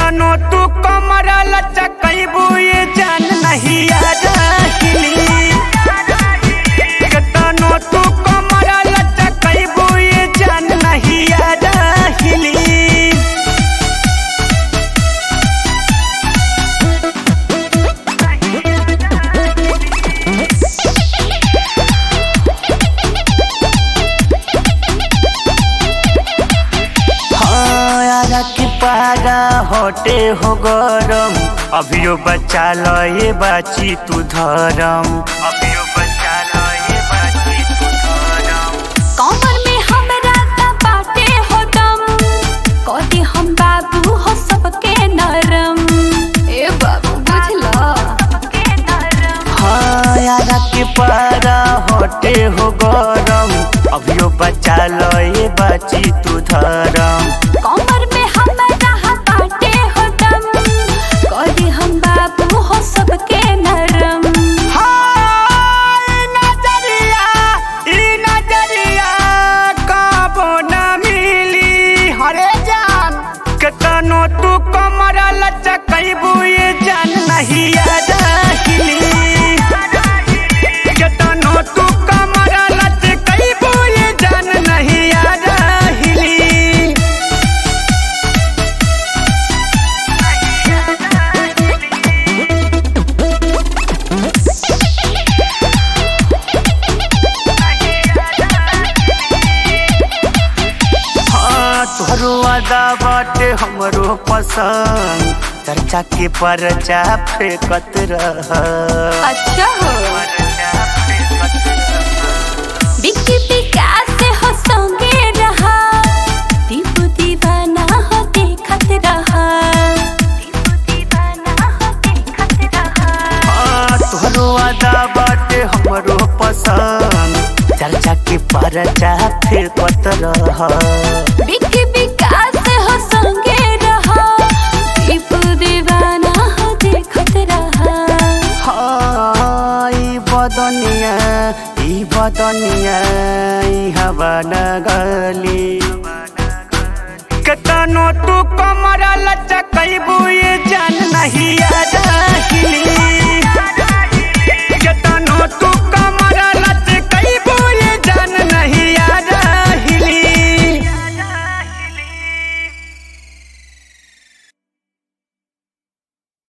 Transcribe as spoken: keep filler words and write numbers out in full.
केतनो तू कमर लचकइबू ये जान नहीं आहिली। केतनो तू कमर लचकइबू ये जान नहीं आहिली। की पारा होटे हो गरम अभियो बचा लो ये बाची तू धरम। अभियो बचा लो ये बाची तू धरम। कमर में हमरा का बाटे हो दम कदी हम बाबू हो सबके नरम। ए बाबू बुझला सबके नरम। हाँ यारा की पारा होटे हो गरम अभियो बचा लो ये बाची तू धरम। कमर में हमरा बाटे हो दम कदी हम बाबू हो सबके नरम। हाँ नजरिया ई नजरिया काबो न मिली हरे जान। केतनो तू कमर लचकइबू ये जान नहीं आहिली। केतनो तू कमर लचकइबू ये जान नहीं आहिली। तोहरो अदा बाटे हमरो पसंद चर्चा के परचा फेंकत रह। अच्छा हो बिक्की विकास से हो संगे रहा दीपू दीवाना हो देखत रहा। दीपू दीवाना हो देखत रहा। तोहरो अदा बाटे हमरो पसंद चर्चा के परचा फेंकत रह। बिक्की विकास से हो संगे रहा दीपू दीवाना हो देखत रहा। हाँ ई बदनिया ई बदनिया ई हवा न गली। केतनो तू कमर लचकइबू ये जान नहीं आहिली।